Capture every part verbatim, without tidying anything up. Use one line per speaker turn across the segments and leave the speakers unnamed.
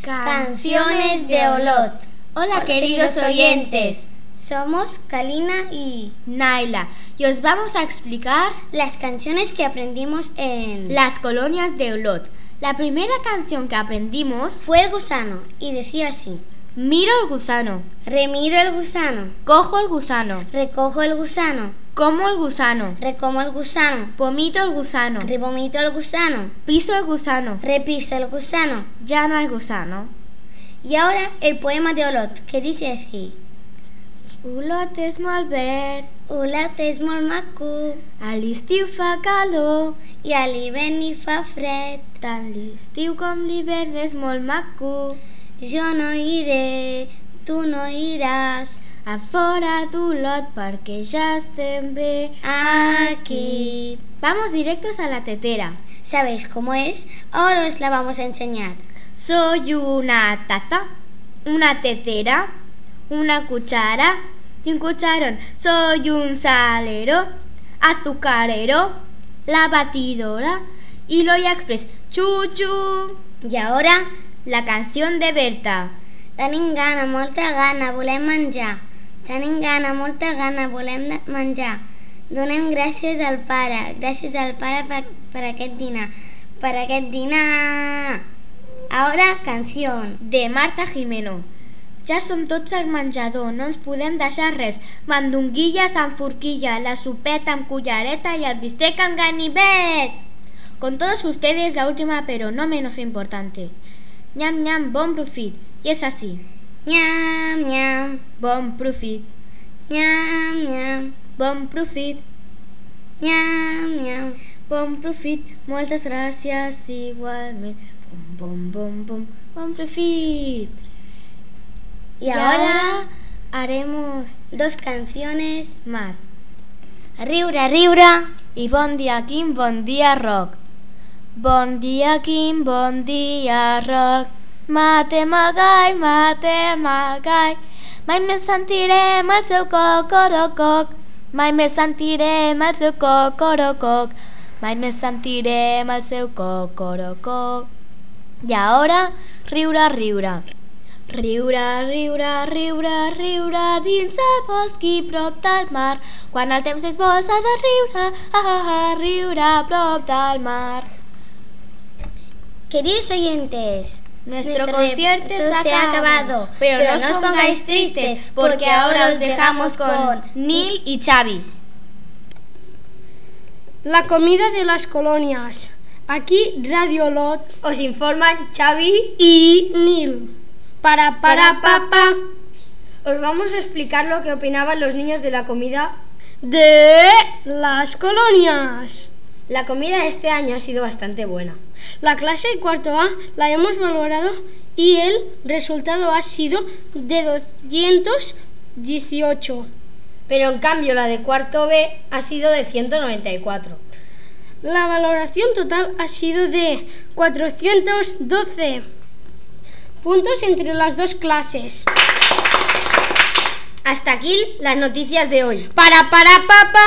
Canciones de Olot.
Hola, Hola queridos oyentes.
Somos Kalina y
Naila y os vamos a explicar
las canciones que aprendimos en
las colonias de Olot. La primera canción que aprendimos
fue El Gusano y decía así:
miro el gusano,
remiro el gusano,
cojo el gusano,
recojo el gusano,
como el gusano,
recomo el gusano,
vomito el gusano,
revomito el gusano,
piso el gusano,
repiso el gusano,
ya no hay gusano.
Y ahora el poema de Olot, que dice así:
Olot és molt verd,
Olot és molt maco,
a l'estiu fa calor
i a l'hivern hi fa fred.
Tant l'estiu com l'hivern és molt maco.
Jo no iré, tu no iràs
a fora d'Olot perquè ja estem bé
aquí.
Vamos directos a la tetera.
¿Sabéis cómo es? Ahora os la vamos a enseñar.
Soy una taza, una tetera, una cuchara y un cucharón. Soy un salero, azucarero, la batidora y l'olla express. Chu-chu.
Y ahora
la canción de Berta.
Tenim gana, molta gana, volem menjar. Tenim gana, molta gana, volem menjar. Donem gràcies al pare, gràcies al pare per, per aquest dinar, per aquest dinar. Ahora canción
de Marta Jimeno. Ja som tots al menjador, no ens podem deixar res. Mandonguilles amb forquilla, la sopeta amb cullereta y el bistec amb ganivet. Con todos ustedes la última pero no menos importante. Ñam ñam, bon profit. Y es así.
Ñam ñam,
bon profit.
Ñam ñam,
bon profit.
Ñam ñam,
bon profit. Moltes gràcies igualment. Bom, bom, bom, bom, bon profit.
Y, y ahora
haremos
dos canciones
más.
Riure, riure
y bon dia, quin bon dia, rock. Bon dia, quin bon dia, rock. Matem el gall, matem el gall. Mai més sentirem el seu cocorococ. Mai més sentirem el seu cocorococ. Mai més sentirem el seu cocorococ. I ara, riure, riure. Riure, riure, riure, riure dins el bosc i prop del mar. Quan el temps és bo s'ha de riure, ah, ah, ah, riure a prop del mar.
Queridos oyentes,
nuestro, nuestro concierto se ha acabado,
acabado
pero, pero no os pongáis tristes porque ahora os dejamos con Nil y Xavi.
La comida de las colonias. Aquí Radio Olot
os informan Xavi
y Nil. Para, para, papá.
Os vamos a explicar lo que opinaban los niños de la comida
de las colonias.
La comida este año ha sido bastante buena.
La clase de cuarto A la hemos valorado y el resultado ha sido de doscientos dieciocho.
Pero en cambio la de cuarto B ha sido de ciento noventa y cuatro.
La valoración total ha sido de cuatrocientos doce puntos entre las dos clases.
Hasta aquí las noticias de hoy.
Para, para, papá.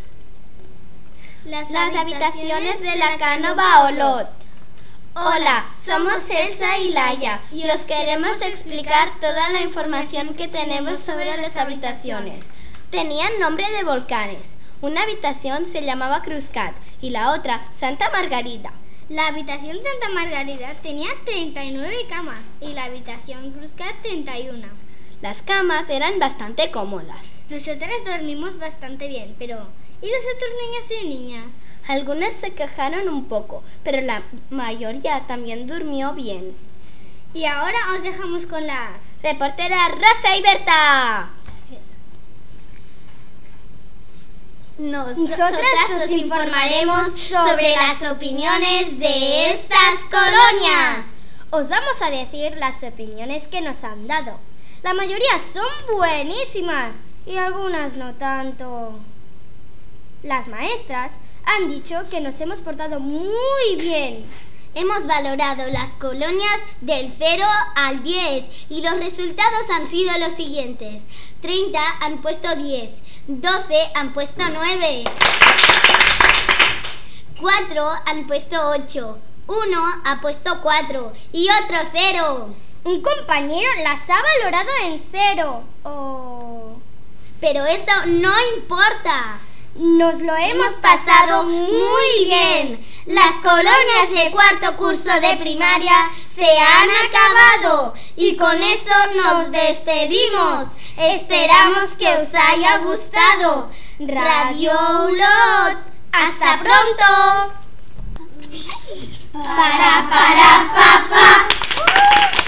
Las, las habitaciones de la Canova Olot. Hola, somos Elsa y Laia y os queremos explicar toda la información que tenemos sobre las habitaciones. Tenían nombre de volcanes. Una habitación se llamaba Cruzcat y la otra Santa Margarita. La habitación Santa Margarita tenía treinta y nueve camas y la habitación Cruzcat treinta y una.
Las camas eran bastante cómodas.
Nosotras dormimos bastante bien, pero ¿y los otros niños y niñas?
Algunas se quejaron un poco, pero la mayoría también durmió bien.
Y ahora os dejamos con las
reporteras Rosa y Berta.
Nos, Nosotras os informaremos sobre las opiniones de estas colonias. Os vamos a decir las opiniones que nos han dado. La mayoría son buenísimas y algunas no tanto. Las maestras han dicho que nos hemos portado muy bien. Hemos valorado las colonias del cero al diez y los resultados han sido los siguientes. treinta han puesto diez, doce han puesto nueve, cuatro han puesto ocho, Uno ha puesto cuatro y otro cero. Un compañero las ha valorado en cero. Oh. Pero eso no importa. Nos lo hemos pasado muy bien. Las colonias de cuarto curso de primaria se han acabado y con eso nos despedimos. Esperamos que os haya gustado. Radio Ulot. ¡Hasta pronto! Para, para, pa, pa.